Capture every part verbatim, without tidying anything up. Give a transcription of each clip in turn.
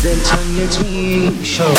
دلتنگت میشم.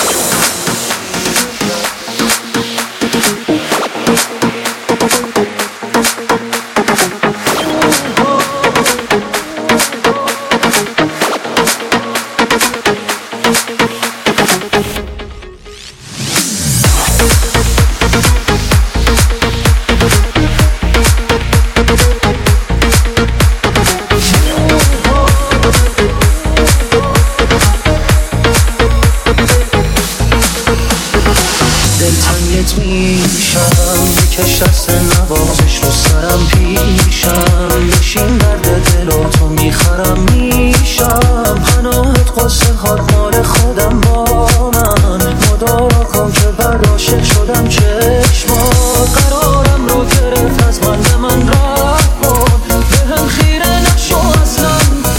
دلتنگت میشم، بکش دست نوازش رو سرم پیشم، بشین درد دل و تو میخرم میشم، پناهت قصه هات مال خودم با من، مدارا کن که بعد عاشق شدم چشمات، قرارم رو گرفت از من به من رفت کن، به هم خیره نشو اصلا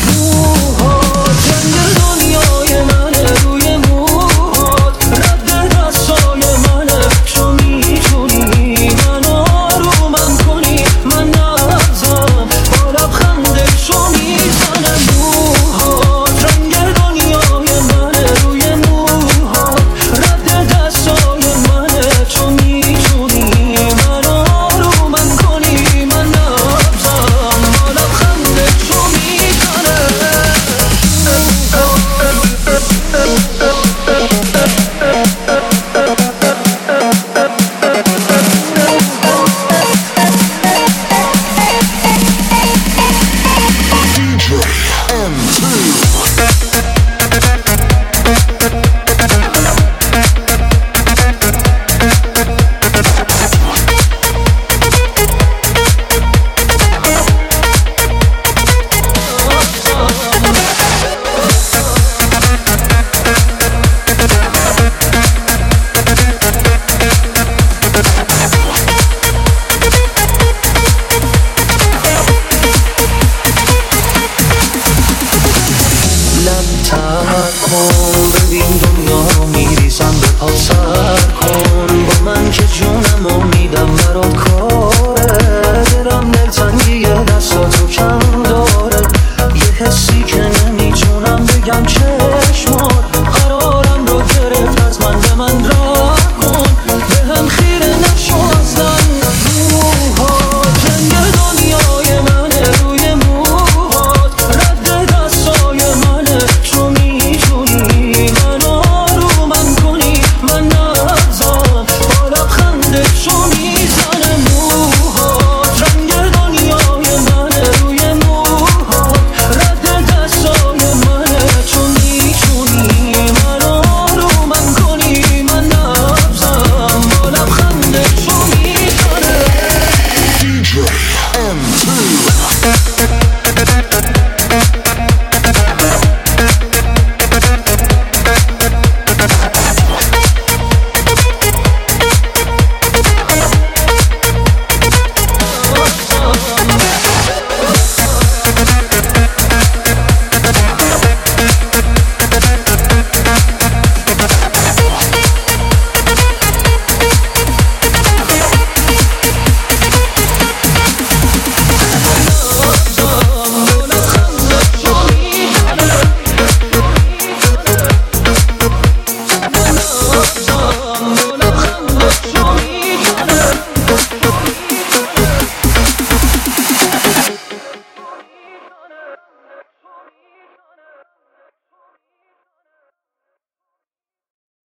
موهات، رنگ دنیای منه روی موهات، رد دستای منه، تو میتونی من آرومم کنی، من نبزم با لبخندشو میزنه موهات، رنگ دنیای منه روی موهات، رد دستای منه، تو میتونی من آرومم کنی، من نبزم با لبخندشو میزنه. لب تر کن، ببین دنیا رو میریزم به پاس